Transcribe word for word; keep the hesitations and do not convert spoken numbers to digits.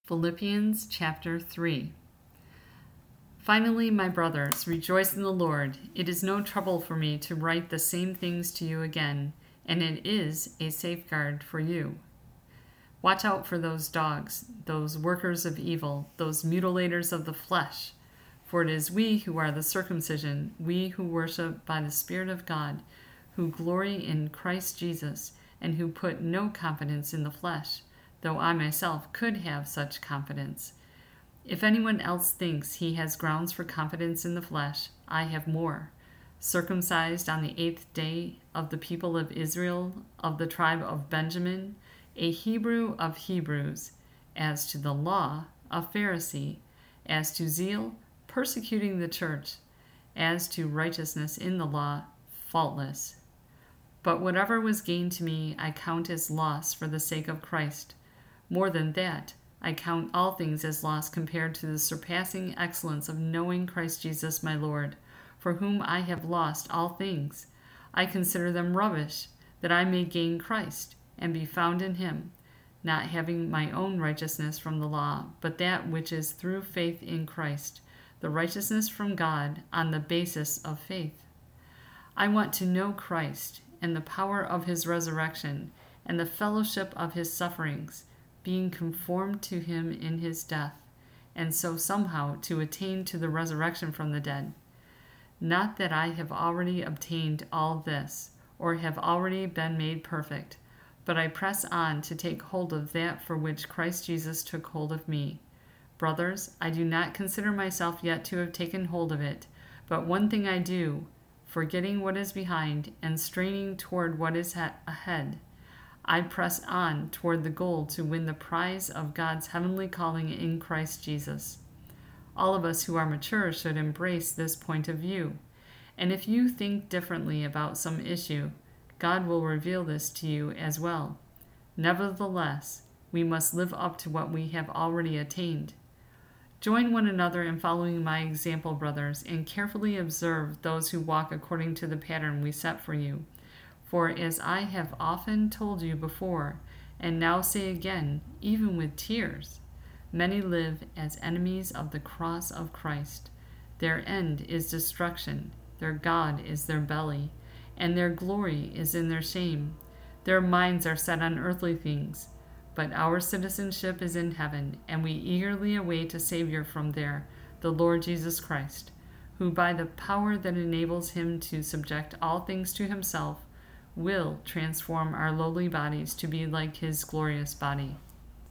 Philippians chapter three. Finally, my brothers, rejoice in the Lord. It is no trouble for me to write the same things to you again, and it is a safeguard for you. Watch out for those dogs, those workers of evil, those mutilators of the flesh. For it is we who are the circumcision, we who worship by the Spirit of God, who glory in Christ Jesus, and who put no confidence in the flesh, though I myself could have such confidence. If anyone else thinks he has grounds for confidence in the flesh, I have more. Circumcised on the eighth day, of the people of Israel, of the tribe of Benjamin, a Hebrew of Hebrews, as to the law, a Pharisee, as to zeal, persecuting the church, as to righteousness in the law, faultless. But whatever was gained to me I count as loss for the sake of Christ. More than that, I count all things as loss compared to the surpassing excellence of knowing Christ Jesus my Lord, for whom I have lost all things. I consider them rubbish, that I may gain Christ, and be found in him, not having my own righteousness from the law, but that which is through faith in Christ, the righteousness from God on the basis of faith. I want to know Christ, and the power of his resurrection, and the fellowship of his sufferings, being conformed to him in his death, and so somehow to attain to the resurrection from the dead. Not that I have already obtained all this, or have already been made perfect, but I press on to take hold of that for which Christ Jesus took hold of me. Brothers, I do not consider myself yet to have taken hold of it, but one thing I do, forgetting what is behind and straining toward what is ahead, I press on toward the goal to win the prize of God's heavenly calling in Christ Jesus. All of us who are mature should embrace this point of view. And if you think differently about some issue, God will reveal this to you as well. Nevertheless, we must live up to what we have already attained. Join one another in following my example, brothers, and carefully observe those who walk according to the pattern we set for you. For as I have often told you before, and now say again, even with tears, many live as enemies of the cross of Christ. Their end is destruction, their God is their belly, and their glory is in their shame. Their minds are set on earthly things, but our citizenship is in heaven, and we eagerly await a Savior from there, the Lord Jesus Christ, who by the power that enables him to subject all things to himself, will transform our lowly bodies to be like his glorious body.